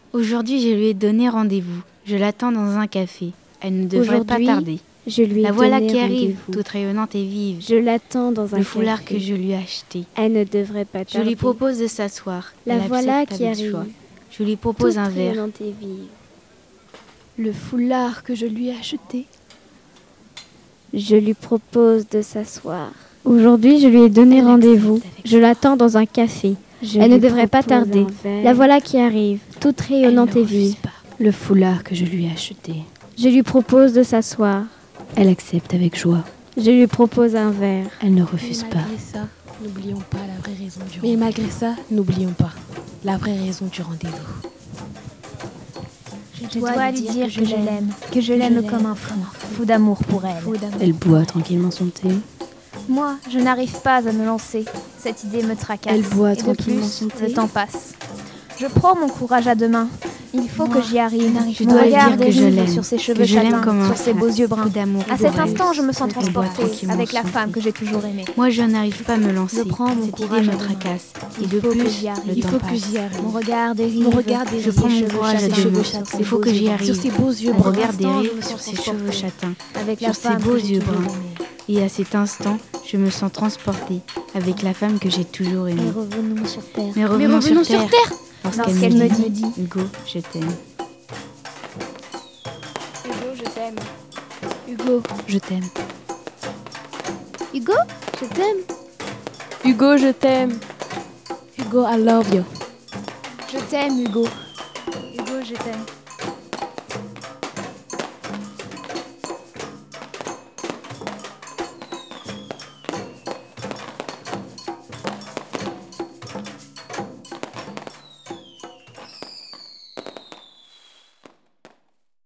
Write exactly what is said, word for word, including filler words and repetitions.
Aujourd'hui, je lui ai donné rendez-vous. Je l'attends dans un café. Elle ne devrait pas tarder. Je lui ai La voilà donné qui arrive, rendez-vous. toute rayonnante et vive. Je l'attends dans un Le café. foulard que je lui ai acheté. Elle ne devrait pas tarder. Je lui propose de s'asseoir. La Elle voilà accepte qui avec arrive. joie. Je lui propose Toute un verre. rayonnante et vive. Le foulard que je lui ai acheté. Je lui propose de s'asseoir. Aujourd'hui, je lui ai donné Elle rendez-vous. accepte avec Je l'attends dans un café. Je Elle ne lui devrait pas propose tarder. un verre. La voilà qui arrive, toute rayonnante et vive. Pas. Le foulard que je lui ai acheté. Je lui propose de s'asseoir. Elle accepte avec joie. Je lui propose un verre. Elle ne refuse Mais pas. malgré ça, n'oublions pas la vraie raison du Mais rendez-vous. malgré ça, N'oublions pas la vraie raison du rendez-vous. Je dois lui dire que je l'aime, que je l'aime comme un fou, fou d'amour pour elle. Elle boit tranquillement son thé. Moi, je n'arrive pas à me lancer. Cette idée me tracasse. Elle boit Et de tranquillement plus, son thé. le temps passe. Je prends mon courage à deux mains. Il faut Moi, que j'y arrive. Je Mon dois lui regard dire que je dérive l'aime, sur ses que cheveux je l'aime châtains, comme un sur ses fou, beaux yeux bruns. fou d'amour À pour cet elle. instant, je me sens Elle boit transportée tranquillement avec la son femme thé. que j'ai toujours aimée. Moi, je n'arrive pas à me lancer. Je prends mon Cette idée courage me à deux mains. tracasse. Et Il de faut que plus, j'y arrive. le Il temps faut que passe. j'y arrive. Mon regard dérive. Mon regard dérive. Je prends sur ses mon cheveux courage à châtains, deux cheveux mains. châtains, sur Il ses faut beaux que j'y yeux arrive. Sur ses beaux yeux Mon bruns. regard Pour l'instant, dérive je me sur sens ses cheveux transportée châtains, avec la sur ses femme beaux que j'ai yeux toujours bruns. aimée. Et à cet instant, je me sens transportée avec la femme que j'ai toujours aimée. Mais revenons sur terre. Mais revenons, revenons sur, sur terre, lorsqu'elle Lorsqu'elle me, me dit, dit Hugo, je t'aime. Hugo, je t'aime. Hugo, je t'aime. Hugo, je t'aime. Hugo, je t'aime. Hugo, I love you. Je t'aime, Hugo. Hugo, je t'aime.